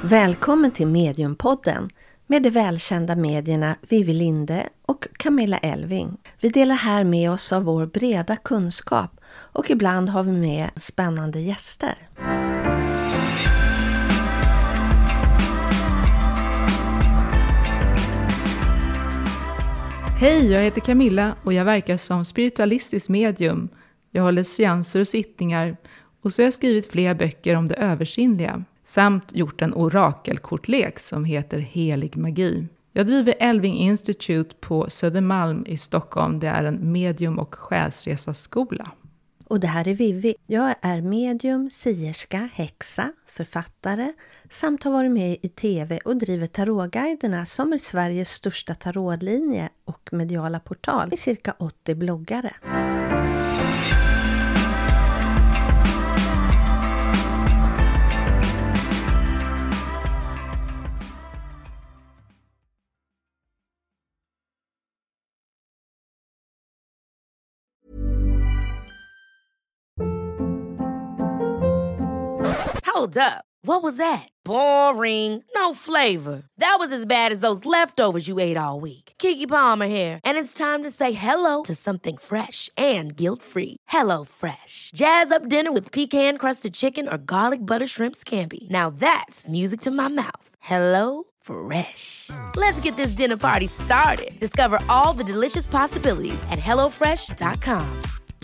Välkommen till Mediumpodden med de välkända medierna Vivi Linde och Camilla Elving. Vi delar här med oss av vår breda kunskap och ibland har vi med spännande gäster. Hej, jag heter Camilla och jag verkar som spiritualistisk medium. Jag håller seanser och sittningar och så har jag skrivit flera böcker om det översinnliga. Samt gjort en orakelkortlek som heter Helig magi. Jag driver Elving Institute på Södermalm i Stockholm. Det är en medium- och själsresaskola. Och det här är Vivi. Jag är medium, sierska, häxa, författare samt har varit med i tv och driver tarotguiderna som är Sveriges största tarotlinje och mediala portal i cirka 80 bloggare. Hold up. What was that? Boring. No flavor. That was as bad as those leftovers you ate all week. Keke Palmer here, and it's time to say hello to something fresh and guilt-free. Hello Fresh. Jazz up dinner with pecan-crusted chicken or garlic butter shrimp scampi. Now that's music to my mouth. Hello Fresh. Let's get this dinner party started. Discover all the delicious possibilities at hellofresh.com.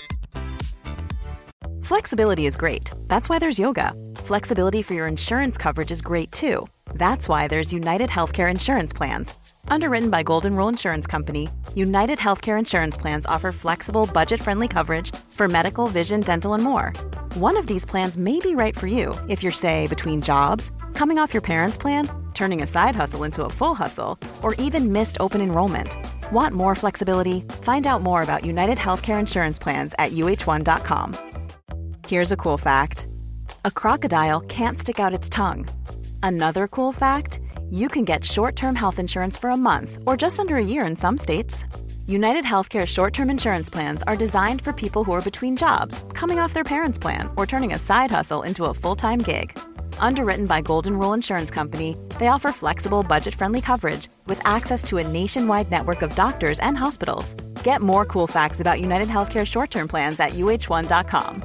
Flexibility is great. That's why there's yoga. Flexibility for your insurance coverage is great too. That's why there's United Healthcare Insurance Plans. Underwritten by Golden Rule Insurance Company, United Healthcare Insurance Plans offer flexible, budget-friendly coverage for medical, vision, dental, and more. One of these plans may be right for you if you're, say, between jobs, coming off your parents' plan, turning a side hustle into a full hustle, or even missed open enrollment. Want more flexibility? Find out more about United Healthcare Insurance Plans at uh1.com. Here's a cool fact. A crocodile can't stick out its tongue. Another cool fact, you can get short-term health insurance for a month or just under a year in some states. United Healthcare short-term insurance plans are designed for people who are between jobs, coming off their parents' plan, or turning a side hustle into a full-time gig. Underwritten by Golden Rule Insurance Company, they offer flexible, budget-friendly coverage with access to a nationwide network of doctors and hospitals. Get more cool facts about United Healthcare short-term plans at uh1.com.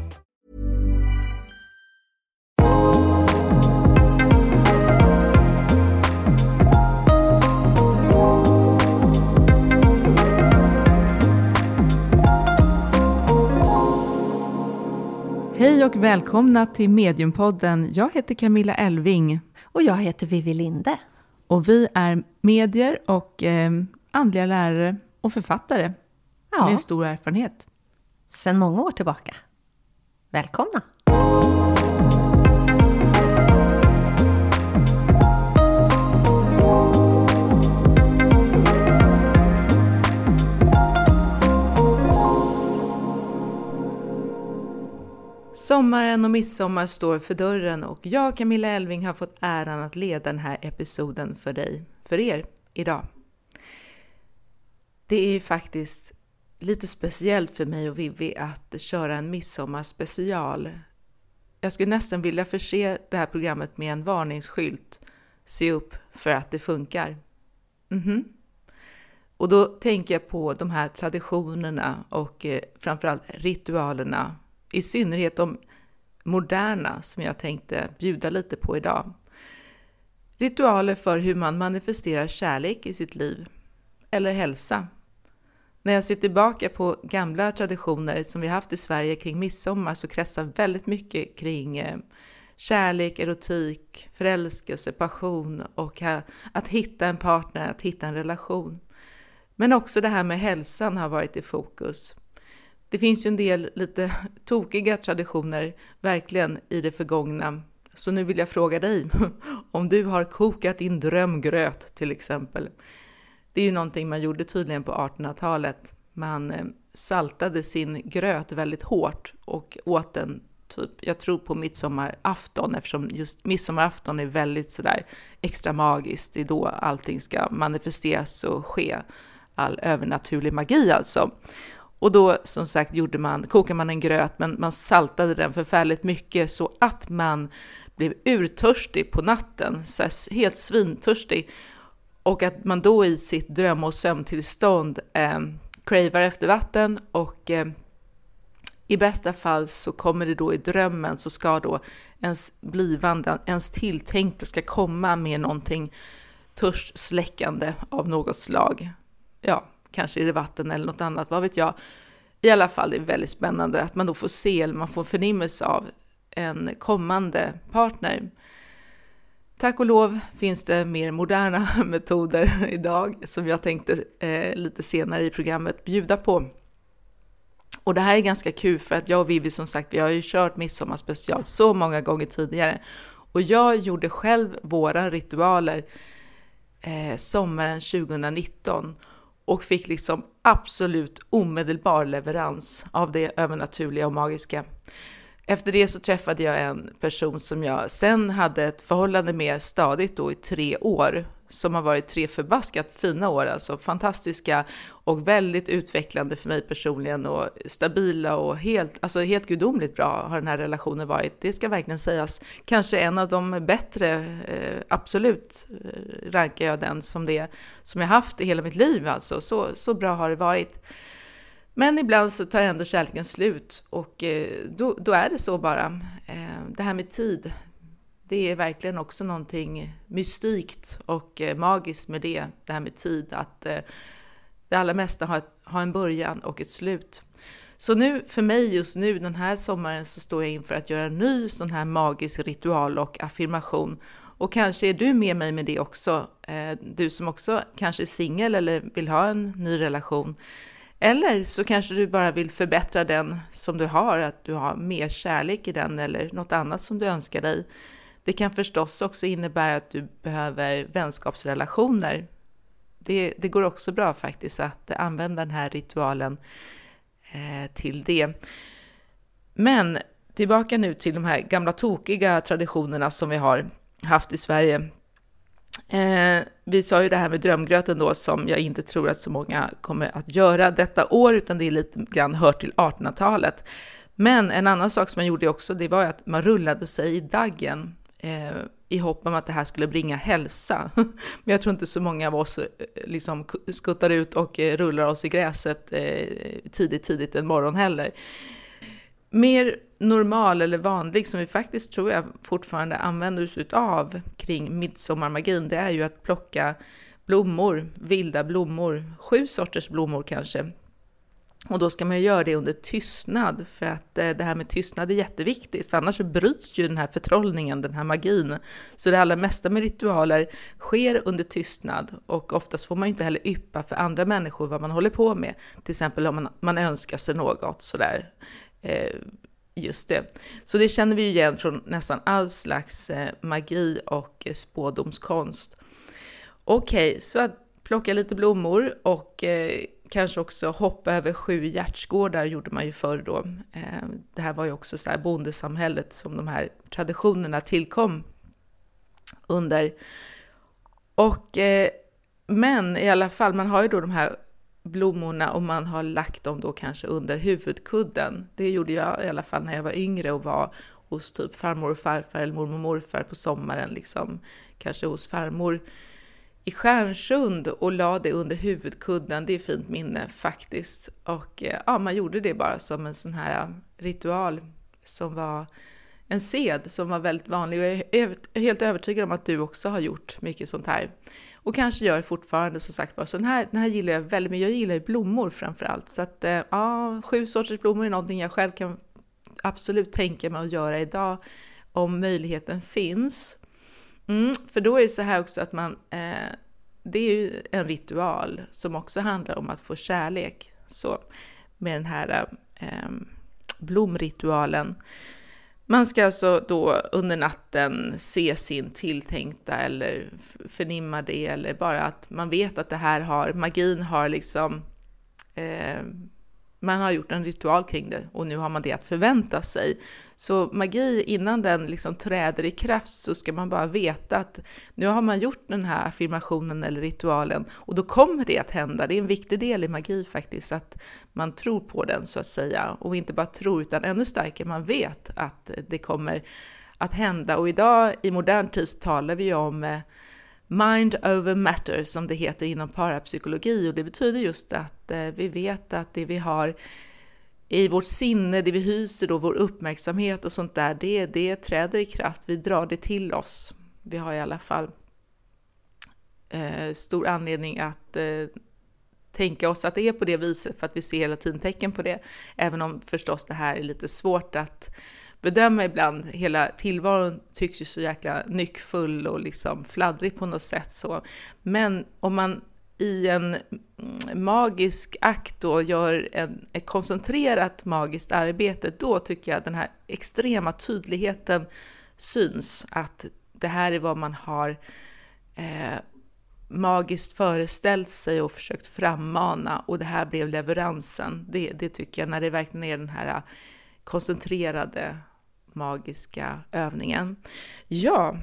Hej och välkomna till Mediumpodden. Jag heter Camilla Elving. Och jag heter Vivi Linde. Och vi är medier och andliga lärare och författare med stor erfarenhet. Sedan många år tillbaka. Välkomna! Sommaren och midsommar står för dörren och jag, Camilla Elving, har fått äran att leda den här episoden för er idag. Det är faktiskt lite speciellt för mig och Vivi att köra en midsommarspecial. Jag skulle nästan vilja förse det här programmet med en varningsskylt. Se upp för att det funkar. Och då tänker jag på de här traditionerna och framförallt ritualerna. I synnerhet de moderna som jag tänkte bjuda lite på idag. Ritualer för hur man manifesterar kärlek i sitt liv. Eller hälsa. När jag ser tillbaka på gamla traditioner som vi haft i Sverige kring midsommar så kretsar väldigt mycket kring kärlek, erotik, förälskelse, passion och att hitta en partner, att hitta en relation. Men också det här med hälsan har varit i fokus. Det finns ju en del lite tokiga traditioner verkligen i det förgångna. Så nu vill jag fråga dig om du har kokat din drömgröt till exempel. Det är ju någonting man gjorde tydligen på 1800-talet. Man saltade sin gröt väldigt hårt och åt den typ, jag tror på midsommarafton, eftersom just midsommarafton är väldigt sådär extra magiskt. Det är då allting ska manifesteras och ske. All övernaturlig magi alltså. Och då som sagt kokade man en gröt, men man saltade den förfärligt mycket så att man blev urtörstig på natten, så helt svintörstig. Och att man då i sitt dröm- och sömntillstånd cravar efter vatten och i bästa fall så kommer det då i drömmen, så ska då ens tilltänkte ska komma med någonting törstsläckande av något slag. Ja, kanske är det vatten eller något annat, vad vet jag. I alla fall det är väldigt spännande att man då får se, eller man får förnimmelse av en kommande partner. Tack och lov finns det mer moderna metoder idag som jag tänkte lite senare i programmet bjuda på. Och det här är ganska kul för att jag och Vivi, som sagt, vi har ju kört midsommarspecial så många gånger tidigare. Och jag gjorde själv våra ritualer sommaren 2019 och fick liksom absolut omedelbar leverans av det övernaturliga och magiska. Efter det så träffade jag en person som jag sen hade ett förhållande med stadigt då i 3 år. Som har varit 3 förbaskat fina år, alltså fantastiska och väldigt utvecklande för mig personligen och stabila och helt gudomligt bra har den här relationen varit. Det ska verkligen sägas. Kanske en av de bättre, absolut rankar jag den som jag haft i hela mitt liv. Alltså. Så bra har det varit. Men ibland så tar ändå kärleken slut och då är det så bara. Det här med tid, det är verkligen också någonting mystikt och magiskt med det här med tid. Att det allra mesta har en början och ett slut. Så nu, för mig just nu den här sommaren, så står jag inför att göra en ny sån här magisk ritual och affirmation. Och kanske är du med mig med det också. Du som också kanske är singel eller vill ha en ny relation. Eller så kanske du bara vill förbättra den som du har, att du har mer kärlek i den eller något annat som du önskar dig. Det kan förstås också innebära att du behöver vänskapsrelationer. Det går också bra faktiskt att använda den här ritualen till det. Men tillbaka nu till de här gamla tokiga traditionerna som vi har haft i Sverige. Vi sa ju det här med drömgröten då, som jag inte tror att så många kommer att göra detta år, utan det är lite grann hört till 1800-talet. Men en annan sak som man gjorde också, det var att man rullade sig i daggen i hopp om att det här skulle bringa hälsa. Men jag tror inte så många av oss liksom skuttar ut och rullar oss i gräset tidigt en morgon heller. Mer normal eller vanlig som vi faktiskt tror jag fortfarande använder oss av kring midsommarmagin, det är ju att plocka blommor, vilda blommor, 7 sorters blommor kanske. Och då ska man ju göra det under tystnad, för att det här med tystnad är jätteviktigt, för annars så bryts ju den här förtrollningen, den här magin. Så det allra mesta med ritualer sker under tystnad, och oftast får man inte heller yppa för andra människor vad man håller på med. Till exempel om man önskar sig något sådär. Just det. Så det känner vi igen från nästan all slags magi och spådomskonst. Okej, så att plocka lite blommor och kanske också hoppa över 7 hjärtsgårdar gjorde man ju förr då. Det här var ju också så här bondesamhället som de här traditionerna tillkom under. Och men i alla fall, man har ju då de här blommorna och man har lagt dem då kanske under huvudkudden. Det gjorde jag i alla fall när jag var yngre och var hos typ farmor och farfar eller mormor och morfar på sommaren, liksom kanske hos farmor i Stjärnsund, och la det under huvudkudden. Det är fint minne faktiskt. Och ja, man gjorde det bara som en sån här ritual som var en sed som var väldigt vanlig, och jag är helt övertygad om att du också har gjort mycket sånt här. Och kanske gör det fortfarande, som sagt var. Så den här gillar jag väldigt mycket. Jag gillar ju blommor framförallt. Så att 7 sorters blommor är någonting jag själv kan absolut tänka mig att göra idag. Om möjligheten finns. För då är det så här också att det är ju en ritual som också handlar om att få kärlek. Så med den här blomritualen. Man ska alltså då under natten se sin tilltänkta eller förnimma det, eller bara att man vet att det här magin har liksom, man har gjort en ritual kring det och nu har man det att förvänta sig. Så magi, innan den liksom träder i kraft, så ska man bara veta att nu har man gjort den här affirmationen eller ritualen och då kommer det att hända. Det är en viktig del i magi faktiskt, att man tror på den så att säga, och inte bara tror utan ännu starkare, man vet att det kommer att hända. Och idag i modern tid talar vi om mind over matter, som det heter inom parapsykologi. Och det betyder just att vi vet att det vi har i vårt sinne, det vi hyser då, vår uppmärksamhet och sånt där, det träder i kraft. Vi drar det till oss. Vi har i alla fall stor anledning att tänka oss att det är på det viset, för att vi ser hela tiden tecken på det. Även om förstås det här är lite svårt att bedöma ibland. Hela tillvaron tycks ju så jäkla nyckfull och liksom fladdrig på något sätt. Så. Men om man i en magisk akt då gör ett koncentrerat magiskt arbete, då tycker jag den här extrema tydligheten syns. Att det här är vad man har magiskt föreställt sig och försökt frammana, och det här blev leveransen. Det tycker jag, när det verkligen är den här koncentrerade magiska övningen. Ja,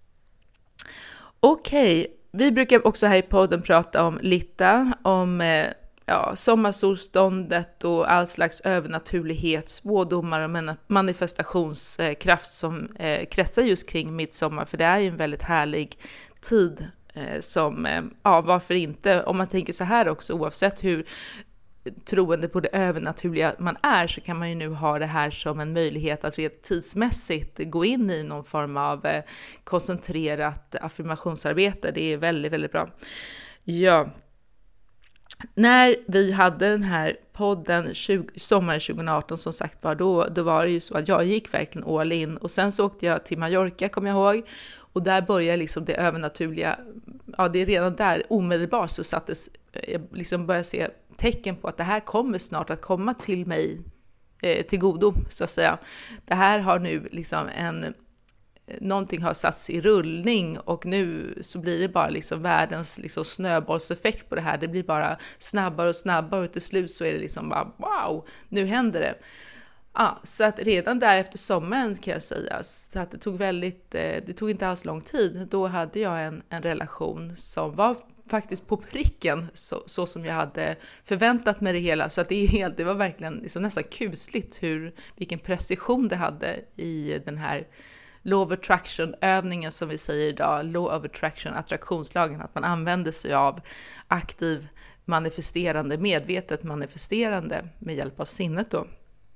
okej. Vi brukar också här i podden prata om Litta, om sommarsolståndet och all slags övernaturlighet, spådomar och manifestationskraft som kretsar just kring midsommar, för det är ju en väldigt härlig tid som, varför inte, om man tänker så här också, oavsett hur troende på det övernaturliga man är, så kan man ju nu ha det här som en möjlighet att tidsmässigt gå in i någon form av koncentrerat affirmationsarbete. Det är väldigt, väldigt bra. Ja. När vi hade den här podden sommaren 2018, som sagt var, då var det ju så att jag gick verkligen all in, och sen så åkte jag till Mallorca, kommer jag ihåg, och där började liksom det övernaturliga, det är redan där omedelbart så sattes, liksom började se tecken på att det här kommer snart att komma till mig till godo, så att säga. Det här har nu liksom någonting har satts i rullning, och nu så blir det bara liksom världens liksom snöbollseffekt på det här. Det blir bara snabbare och snabbare, och till slut så är det liksom bara wow, nu händer det. Så att redan där efter sommaren kan jag säga, så att det tog inte alls lång tid. Då hade jag en relation som var faktiskt på pricken så som jag hade förväntat mig det hela. Så att det var verkligen liksom nästan kusligt vilken precision det hade i den här Law of Attraction-övningen som vi säger idag. Law of Attraction, attraktionslagen, att man använder sig av aktiv manifesterande, medvetet manifesterande med hjälp av sinnet då.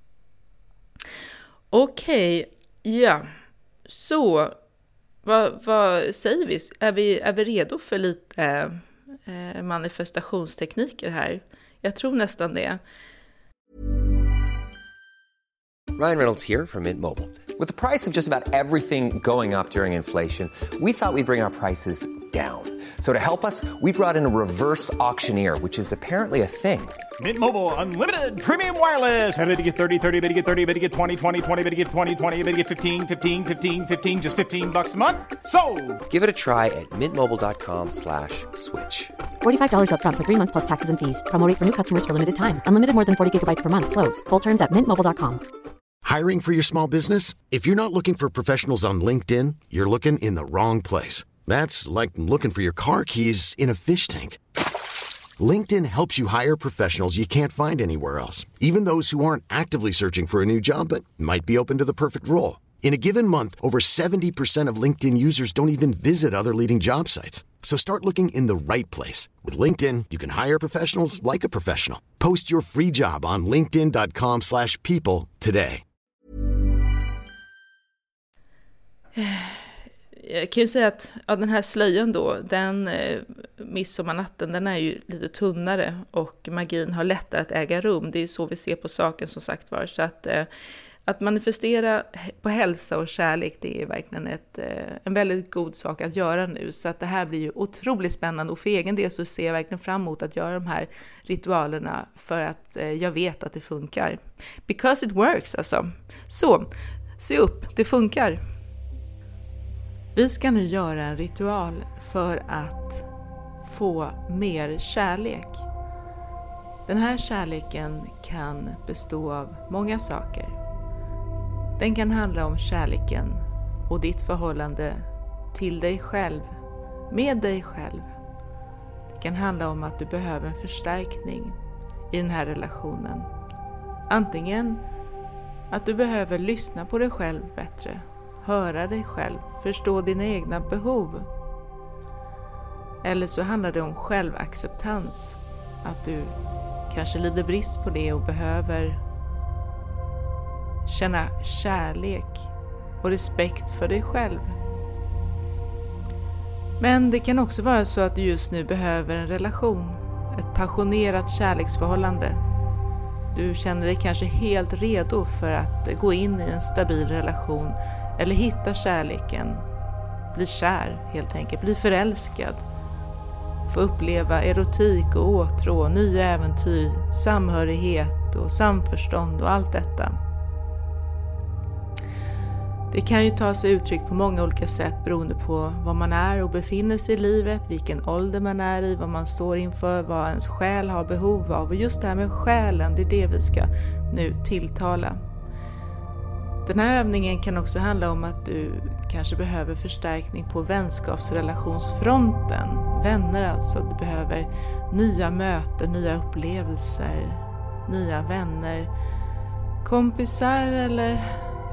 Okej, ja. Så, vad säger vi? Är vi redo för lite manifestationstekniker här? Jag tror nästan det. Ryan Reynolds here from Mint Mobile. With the price of just about everything going up during inflation, we thought we'd bring our prices down. So to help us, we brought in a reverse auctioneer, which is apparently a thing. Mint Mobile Unlimited Premium Wireless. How to get 30, 30, bit to get 30, bit to get 20, 20, 20, bit to get 20, 20, bit to get 15, 15, 15, 15, just $15 a month? Sold! Give it a try at mintmobile.com/switch. $45 up front for 3 months plus taxes and fees. Promo rate for new customers for limited time. Unlimited more than 40 gigabytes per month. Slows full terms at mintmobile.com. Hiring for your small business? If you're not looking for professionals on LinkedIn, you're looking in the wrong place. That's like looking for your car keys in a fish tank. LinkedIn helps you hire professionals you can't find anywhere else, even those who aren't actively searching for a new job but might be open to the perfect role. In a given month, over 70% of LinkedIn users don't even visit other leading job sites. So start looking in the right place. With LinkedIn, you can hire professionals like a professional. Post your free job on linkedin.com/people today. Jag kan ju säga att den här slöjan då, den midsommarnatten, den är ju lite tunnare och magin har lättare att äga rum. Det är så vi ser på saken, som sagt var. Så att manifestera på hälsa och kärlek, det är verkligen en väldigt god sak att göra nu. Så att det här blir ju otroligt spännande, och för egen del så ser jag verkligen fram emot att göra de här ritualerna, för att jag vet att det funkar. Because it works alltså. Så, se upp, det funkar. Vi ska nu göra en ritual för att få mer kärlek. Den här kärleken kan bestå av många saker. Den kan handla om kärleken och ditt förhållande till dig själv, med dig själv. Det kan handla om att du behöver en förstärkning i den här relationen. Antingen att du behöver lyssna på dig själv bättre höra dig själv, förstå dina egna behov. Eller så handlar det om självacceptans, att du kanske lider brist på det och behöver känna kärlek och respekt för dig själv. Men det kan också vara så att du just nu behöver en relation, ett passionerat kärleksförhållande. Du känner dig kanske helt redo för att gå in i en stabil relation eller hitta kärleken. Bli kär helt enkelt, bli förälskad. Få uppleva erotik och åtrå, nya äventyr, samhörighet och samförstånd och allt detta. Det kan ju ta sig uttryck på många olika sätt beroende på vad man är och befinner sig i livet, vilken ålder man är i, vad man står inför, vad ens själ har behov av. Och just det här med själen, det är det vi ska nu tilltala. Den här övningen kan också handla om att du kanske behöver förstärkning på vänskapsrelationsfronten. Vänner alltså, du behöver nya möten, nya upplevelser, nya vänner, kompisar eller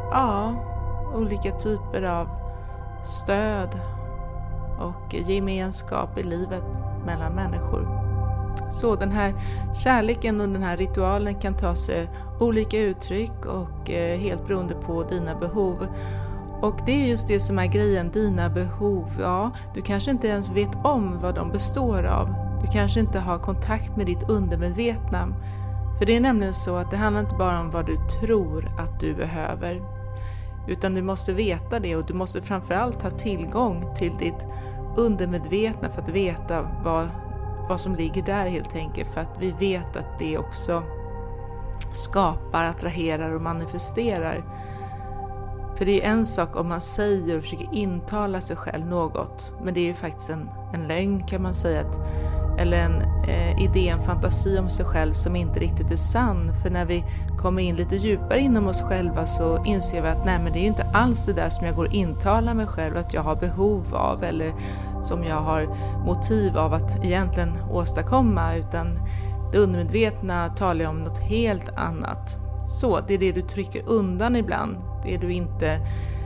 olika typer av stöd och gemenskap i livet mellan människor. Så den här kärleken och den här ritualen kan ta sig olika uttryck och helt beroende på dina behov. Och det är just det som är grejen, dina behov. Ja, du kanske inte ens vet om vad de består av. Du kanske inte har kontakt med ditt undermedvetna. För det är nämligen så att det handlar inte bara om vad du tror att du behöver. Utan du måste veta det, och du måste framförallt ha tillgång till ditt undermedvetna för att veta vad som ligger där helt enkelt. För att vi vet att det också skapar, attraherar och manifesterar. För det är en sak om man säger och försöker intala sig själv något. Men det är ju faktiskt en lögn kan man säga. Eller en idé, en fantasi om sig själv som inte riktigt är sann. För när vi kommer in lite djupare inom oss själva så inser vi att nej, men det är ju inte alls det där som jag går och intalar mig själv att jag har behov av. Eller som jag har motiv av att egentligen åstadkomma. Utan det undermedvetna talar om något helt annat. Så det är det du trycker undan ibland. Det du inte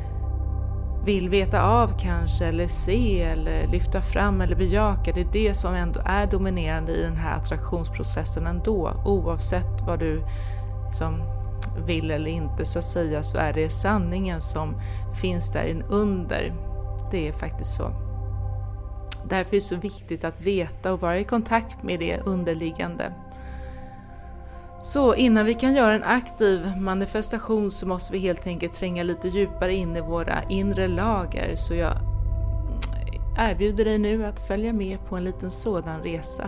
vill veta av kanske, eller se, eller lyfta fram eller bejaka. Det är det som ändå är dominerande i den här attraktionsprocessen ändå. Oavsett vad du som vill eller inte så att säga, så är det sanningen som finns där under. Det är faktiskt så. Därför är det så viktigt att veta och vara i kontakt med det underliggande. Så innan vi kan göra en aktiv manifestation så måste vi helt enkelt tränga lite djupare in i våra inre lager. Så jag erbjuder dig nu att följa med på en liten sådan resa.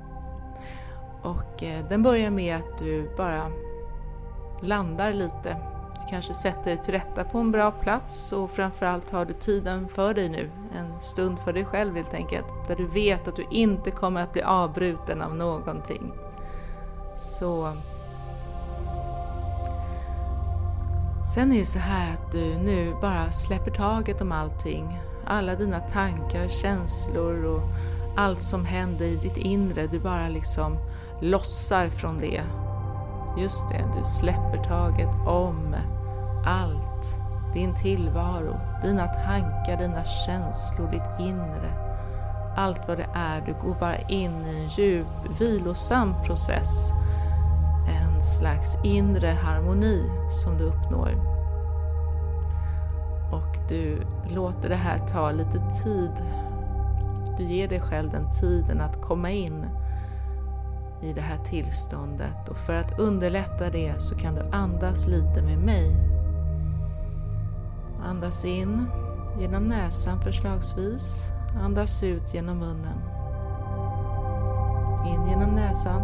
Och den börjar med att du bara landar lite. Du kanske sätter dig till rätta på en bra plats, och framförallt har du tiden för dig nu. En stund för dig själv helt enkelt. Där du vet att du inte kommer att bli avbruten av någonting. Så sen är det så här att du nu bara släpper taget om allting. Alla dina tankar, känslor och allt som händer i ditt inre. Du bara liksom lossar från det. Just det, du släpper taget om allt. Din tillvaro, dina tankar, dina känslor, ditt inre. Allt vad det är, du går bara in i en djup, vilosam process. En slags inre harmoni som du uppnår. Och du låter det här ta lite tid. Du ger dig själv den tiden att komma in i det här tillståndet. Och för att underlätta det så kan du andas lite med mig. Andas in genom näsan förslagsvis. Andas ut genom munnen. In genom näsan.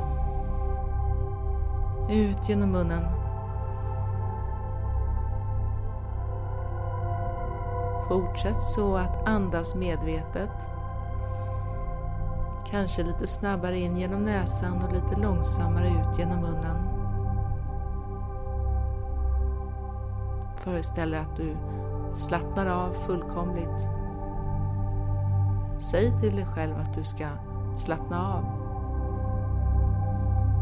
Ut genom munnen. Fortsätt så att andas medvetet. Kanske lite snabbare in genom näsan och lite långsammare ut genom munnen. Föreställ dig att du slappnar av fullkomligt. Säg till dig själv att du ska slappna av.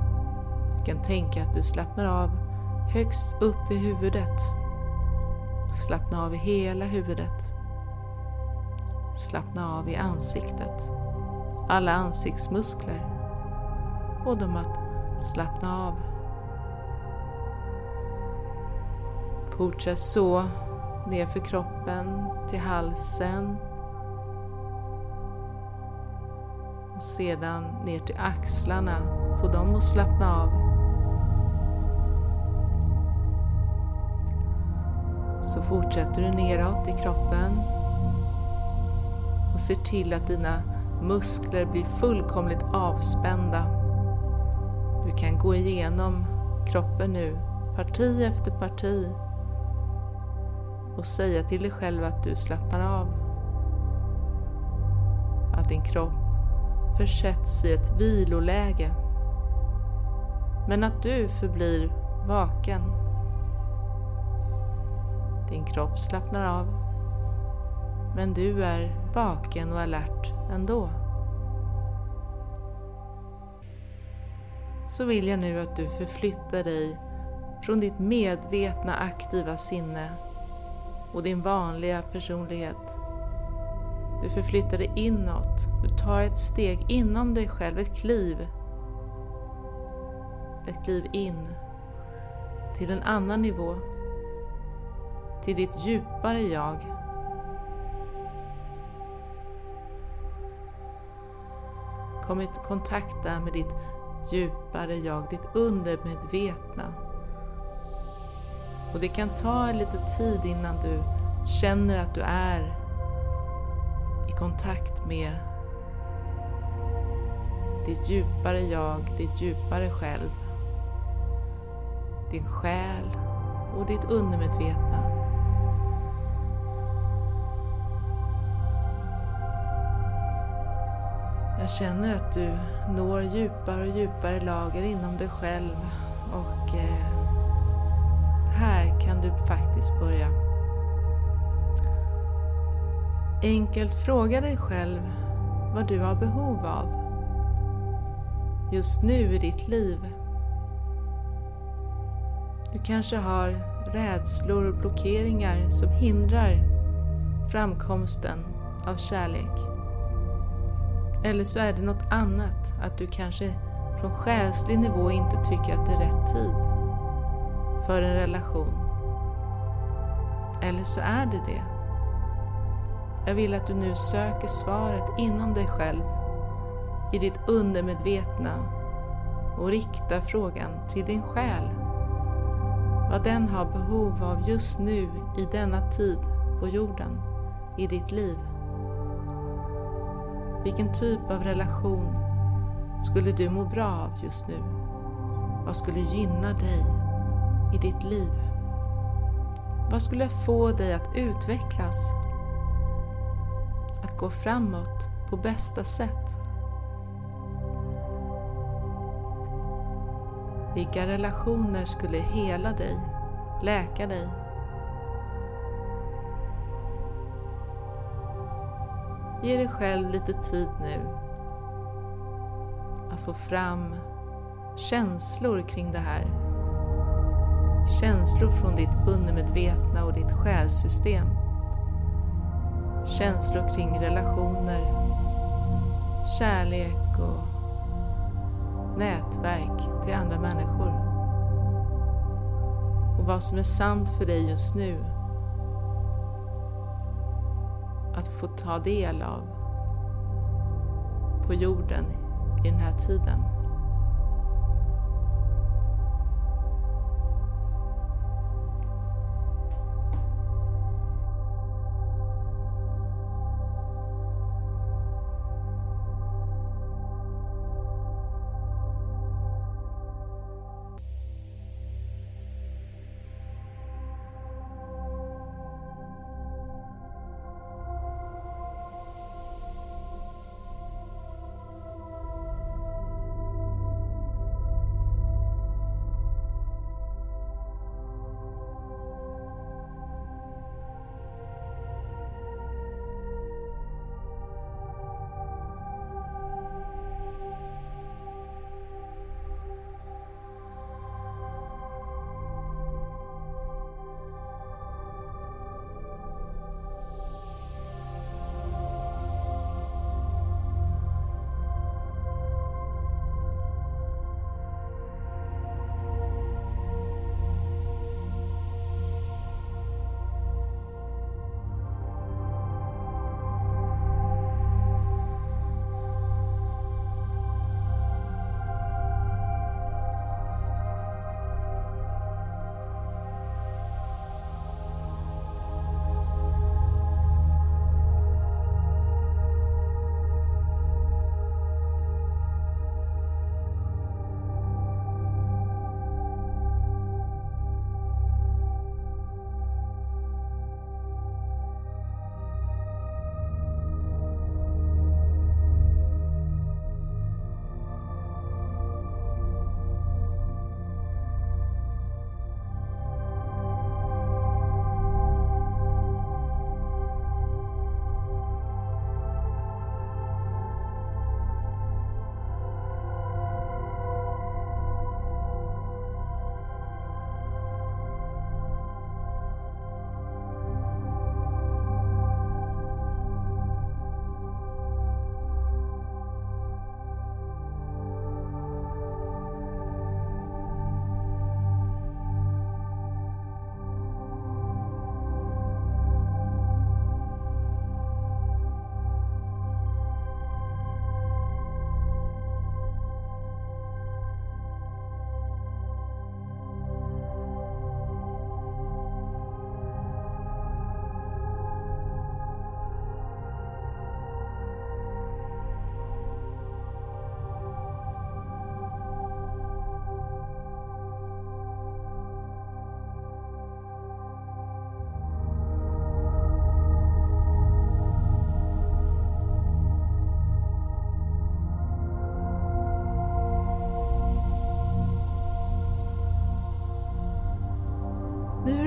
Du kan tänka att du slappnar av högst upp i huvudet. Slappna av i hela huvudet. Slappna av i ansiktet. Alla ansiktsmuskler. Och dem att slappna av. Fortsätt så ner för kroppen till halsen. Och sedan ner till axlarna. Få dem att slappna av. Så fortsätter du neråt i kroppen. Och ser till att dina muskler blir fullkomligt avspända. Du kan gå igenom kroppen nu, parti efter parti. Och säga till dig själv att du slappnar av. Att din kropp försätts i ett viloläge. Men att du förblir vaken. Din kropp slappnar av. Men du är vaken och alert ändå. Så vill jag nu att du förflyttar dig från ditt medvetna aktiva sinne och din vanliga personlighet. Du förflyttar dig inåt. Du tar ett steg inom dig själv, ett kliv. Ett kliv in till en annan nivå. Till ditt djupare jag. Kom i kontakt där med ditt djupare jag, ditt undermedvetna. Och det kan ta lite tid innan du känner att du är i kontakt med ditt djupare jag, ditt djupare själv. Din själ och ditt undermedvetna. Jag känner att du når djupare och djupare lager inom dig själv och här kan du faktiskt börja. Enkelt fråga dig själv vad du har behov av just nu i ditt liv. Du kanske har rädslor och blockeringar som hindrar framkomsten av kärlek. Eller så är det något annat, att du kanske från själslig nivå inte tycker att det är rätt tid för en relation. Eller så är det det. Jag vill att du nu söker svaret inom dig själv, i ditt undermedvetna, och riktar frågan till din själ. Vad den har behov av just nu i denna tid på jorden, i ditt liv. Vilken typ av relation skulle du må bra av just nu? Vad skulle gynna dig i ditt liv? Vad skulle få dig att utvecklas? Att gå framåt på bästa sätt? Vilka relationer skulle hela dig, läka dig? Ge dig själv lite tid nu att få fram känslor kring det här. Känslor från ditt undermedvetna och ditt själssystem. Känslor kring relationer, kärlek och nätverk till andra människor. Och vad som är sant för dig just nu att få ta del av på jorden i den här tiden.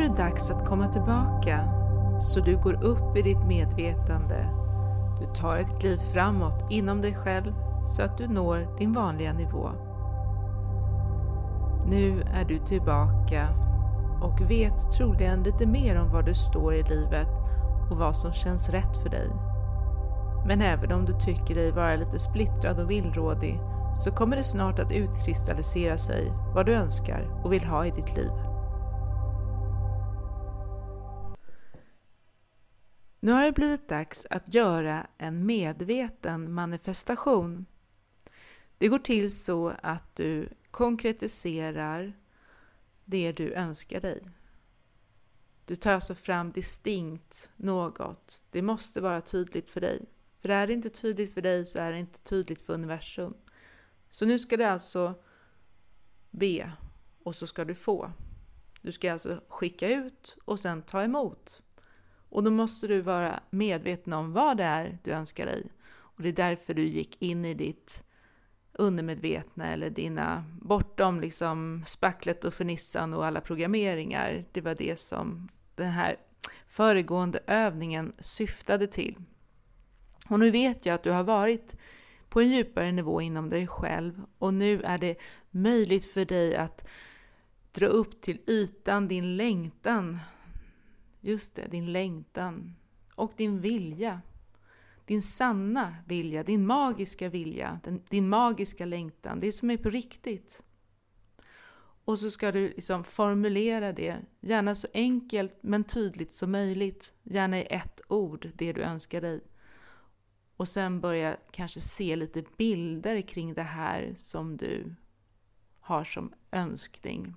är det dags att komma tillbaka, så du går upp i ditt medvetande. Du tar ett kliv framåt inom dig själv så att du når din vanliga nivå. Nu är du tillbaka och vet troligen lite mer om var du står i livet och vad som känns rätt för dig. Men även om du tycker dig vara lite splittrad och villrådig, så kommer det snart att utkristallisera sig vad du önskar och vill ha i ditt liv. Nu har det blivit dags att göra en medveten manifestation. Det går till så att du konkretiserar det du önskar dig. Du tar alltså fram distinkt något. Det måste vara tydligt för dig. För är det inte tydligt för dig så är det inte tydligt för universum. Så nu ska du alltså be och så ska du få. Du ska alltså skicka ut och sen ta emot. Och då måste du vara medveten om vad det är du önskar dig. Och det är därför du gick in i ditt undermedvetna eller dina bortom liksom spacklet och fernissan och alla programmeringar. Det var det som den här föregående övningen syftade till. Och nu vet jag att du har varit på en djupare nivå inom dig själv, och nu är det möjligt för dig att dra upp till ytan din längtan. Just det, din längtan och din vilja. Din sanna vilja, din magiska vilja, din magiska längtan, det som är på riktigt. Och så ska du liksom formulera det, gärna så enkelt men tydligt som möjligt. Gärna i ett ord, det du önskar dig. Och sen börja kanske se lite bilder kring det här som du har som önskning.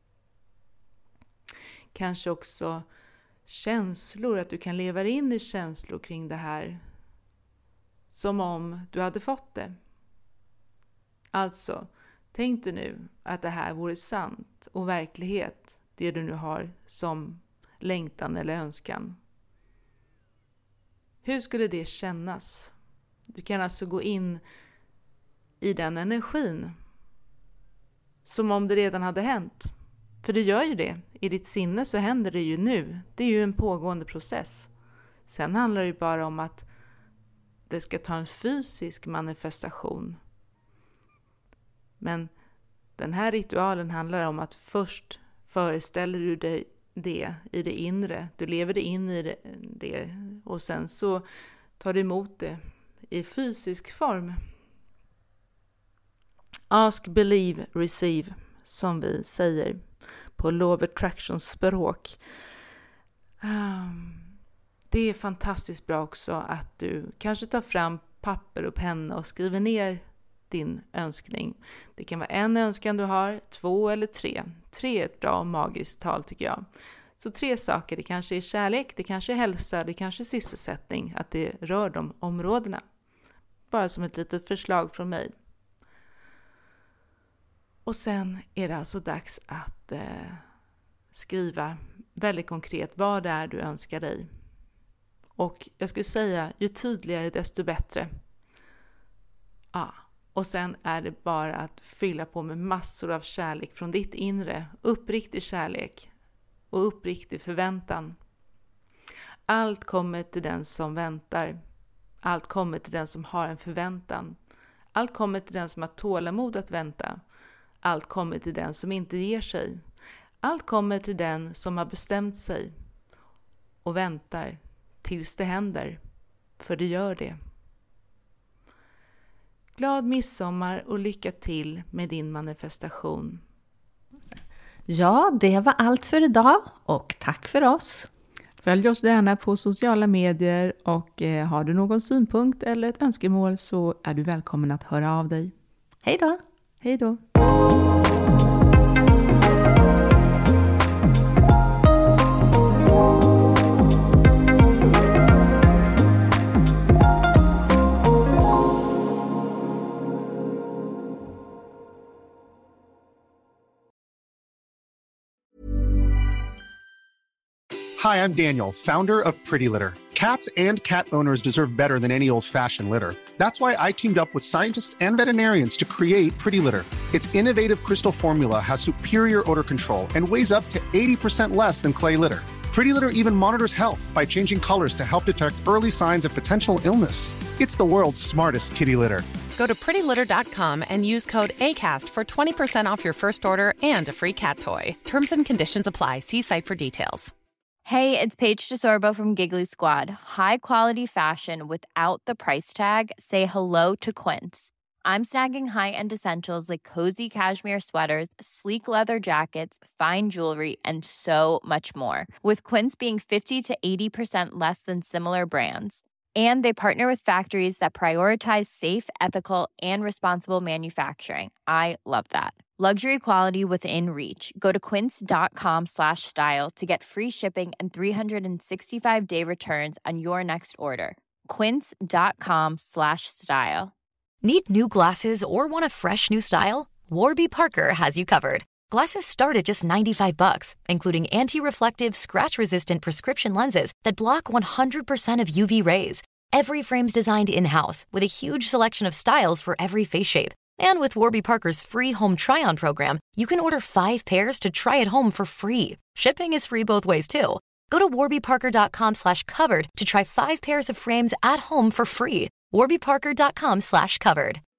Kanske också känslor, att du kan leva in i känslor kring det här. Som om du hade fått det. Alltså, tänk dig nu att det här vore sant och verklighet, det du nu har som längtan eller önskan. Hur skulle det kännas? Du kan alltså gå in i den energin som om det redan hade hänt. För det gör ju det. I ditt sinne så händer det ju nu. Det är ju en pågående process. Sen handlar det ju bara om att det ska ta en fysisk manifestation. Men den här ritualen handlar om att först föreställer du dig det i det inre. Du lever det in i det och sen så tar du emot det i fysisk form. Ask, believe, receive, som vi säger på Law of Attraction språk. Det är fantastiskt bra också att du kanske tar fram papper och penna och skriver ner din önskning. Det kan vara en önskan du har, 2 eller 3. 3 är ett bra och magiskt tal tycker jag. Så 3 saker, det kanske är kärlek, det kanske är hälsa, det kanske är sysselsättning, att det rör de områdena. Bara som ett litet förslag från mig. Och sen är det alltså dags att skriva väldigt konkret vad det är du önskar dig. Och jag skulle säga, ju tydligare desto bättre. Ja, och sen är det bara att fylla på med massor av kärlek från ditt inre. Uppriktig kärlek och uppriktig förväntan. Allt kommer till den som väntar. Allt kommer till den som har en förväntan. Allt kommer till den som har tålamod att vänta. Allt kommer till den som inte ger sig. Allt kommer till den som har bestämt sig och väntar tills det händer, för det gör det. Glad midsommar och lycka till med din manifestation. Ja, det var allt för idag och tack för oss. Följ oss gärna på sociala medier och har du någon synpunkt eller ett önskemål så är du välkommen att höra av dig. Hej då! Hej då! Hi, I'm Daniel, founder of Pretty Litter. Cats and cat owners deserve better than any old-fashioned litter. That's why I teamed up with scientists and veterinarians to create Pretty Litter. Its innovative crystal formula has superior odor control and weighs up to 80% less than clay litter. Pretty Litter even monitors health by changing colors to help detect early signs of potential illness. It's the world's smartest kitty litter. Go to prettylitter.com and use code ACAST for 20% off your first order and a free cat toy. Terms and conditions apply. See site for details. Hey, it's Paige DeSorbo from Giggly Squad. High quality fashion without the price tag. Say hello to Quince. I'm snagging high-end essentials like cozy cashmere sweaters, sleek leather jackets, fine jewelry, and so much more. With Quince being 50 to 80% less than similar brands. And they partner with factories that prioritize safe, ethical, and responsible manufacturing. I love that. Luxury quality within reach. Go to quince.com/style to get free shipping and 365-day returns on your next order. Quince.com/style. Need new glasses or want a fresh new style? Warby Parker has you covered. Glasses start at just $95, including anti-reflective, scratch-resistant prescription lenses that block 100% of UV rays. Every frame's designed in-house with a huge selection of styles for every face shape. And with Warby Parker's free home try-on program, you can order 5 pairs to try at home for free. Shipping is free both ways, too. Go to warbyparker.com/covered to try 5 pairs of frames at home for free. warbyparker.com/covered.